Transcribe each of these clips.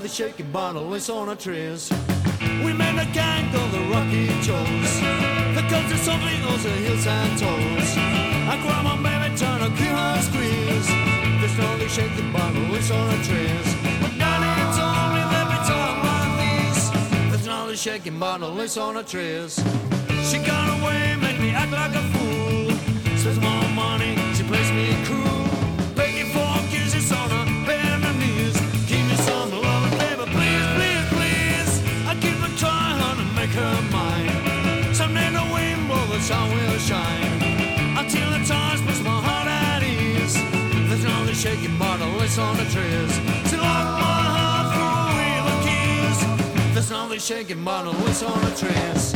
the shaking bottle is on a trace. We made a gang called the Rocky Joes. The country something on the hillside tolls. I grab my baby, turn a key her squeeze. There's no the shaking bottle is on a trace. Daddy told me let me talk like this. There's no the shaking bottle is on a trace. She got away, made me act like a fool. Spends more money, she plays me cool. Begging for kisses on her bare knees. Give me some love, baby, please, please, please. I give a try, honey, make her mine. Someday the wind blows, the sun will shine. Until the time puts my heart at ease. There's no the shaking bottle, it's on the trees. To lock my heart, throw away the keys. There's no the shaking bottle, it's on the trees.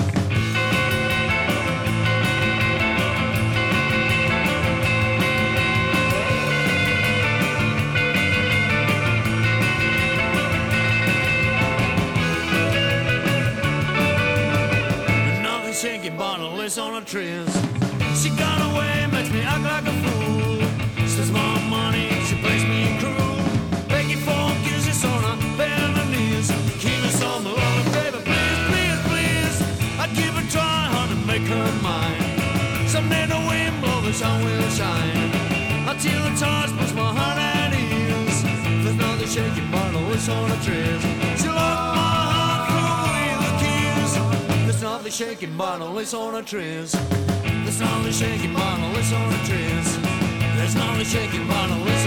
Shaking bottle is on the trees. She got away, makes me act like a fool. Spends more money, she plays me cruel. Begging for kisses on her bare knees. Keep me some love, baby, please, please, please. I'd give a try, honey, make her mine. Someday the wind blows, the sun will shine. Until the touch puts my heart at ease. There's another shaking bottle, it's on the trees. She locked my heart, threw away the keys. There's not the shaking bottle, it's on the trees. There's not the shaking bottle, it's on the trees. There's not the shaking bottle, it's